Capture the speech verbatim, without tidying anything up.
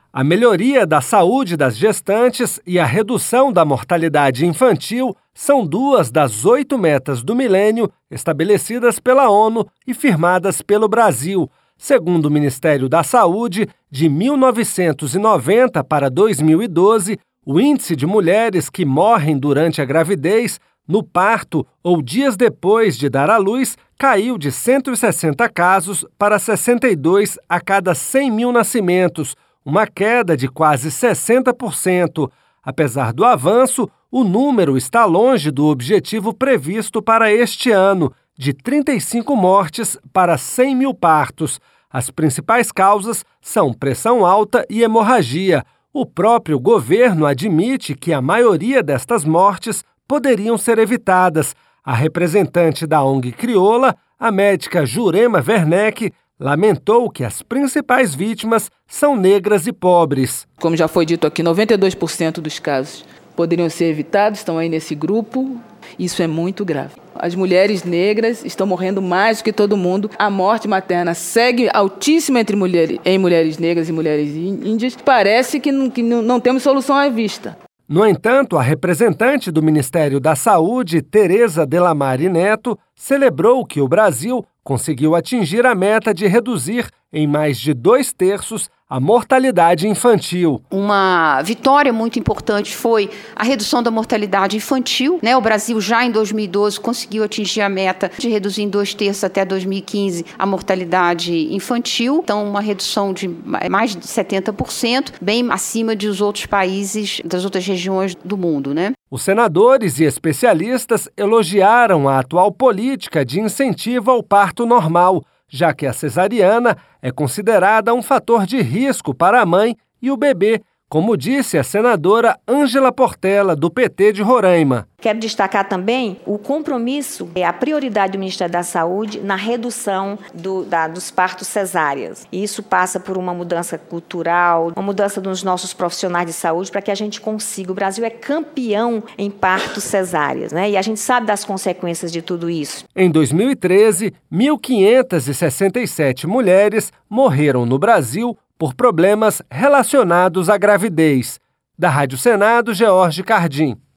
A melhoria da saúde das gestantes e a redução da mortalidade infantil são duas das oito metas do milênio estabelecidas pela ONU e firmadas pelo Brasil. Segundo o Ministério da Saúde, de mil novecentos e noventa para dois mil e doze, o índice de mulheres que morrem durante a gravidez, no parto ou dias depois de dar à luz caiu de cento e sessenta casos para sessenta e dois a cada cem mil nascimentos, uma queda de quase sessenta por cento. Apesar do avanço, o número está longe do objetivo previsto para este ano, de trinta e cinco mortes para cem mil partos. As principais causas são pressão alta e hemorragia. O próprio governo admite que a maioria destas mortes poderiam ser evitadas. A representante da O N G Crioula, a médica Jurema Werneck, lamentou que as principais vítimas são negras e pobres. Como já foi dito aqui, noventa e dois por cento dos casos poderiam ser evitados, estão aí nesse grupo. Isso é muito grave. As mulheres negras estão morrendo mais do que todo mundo. A morte materna segue altíssima entre mulheres, em mulheres negras e mulheres índias. Parece que não, que não temos solução à vista. No entanto, a representante do Ministério da Saúde, Tereza Delamare Neto, celebrou que o Brasil conseguiu atingir a meta de reduzir em mais de dois terços a mortalidade infantil. Uma vitória muito importante foi a redução da mortalidade infantil, né? O Brasil já em dois mil e doze conseguiu atingir a meta de reduzir em dois terços até dois mil e quinze a mortalidade infantil. Então, uma redução de mais de setenta por cento, bem acima dos outros países, das outras regiões do mundo, né? Os senadores e especialistas elogiaram a atual política de incentivo ao parto normal, já que a cesariana é considerada um fator de risco para a mãe e o bebê, como disse a senadora Ângela Portela, do P T de Roraima. Quero destacar também o compromisso, a prioridade do Ministério da Saúde na redução do, da, dos partos cesáreas. E isso passa por uma mudança cultural, uma mudança dos nossos profissionais de saúde para que a gente consiga. O Brasil é campeão em partos cesáreas, né? E a gente sabe das consequências de tudo isso. Em dois mil e treze, mil quinhentas e sessenta e sete mulheres morreram no Brasil por problemas relacionados à gravidez. Da Rádio Senado, George Cardim.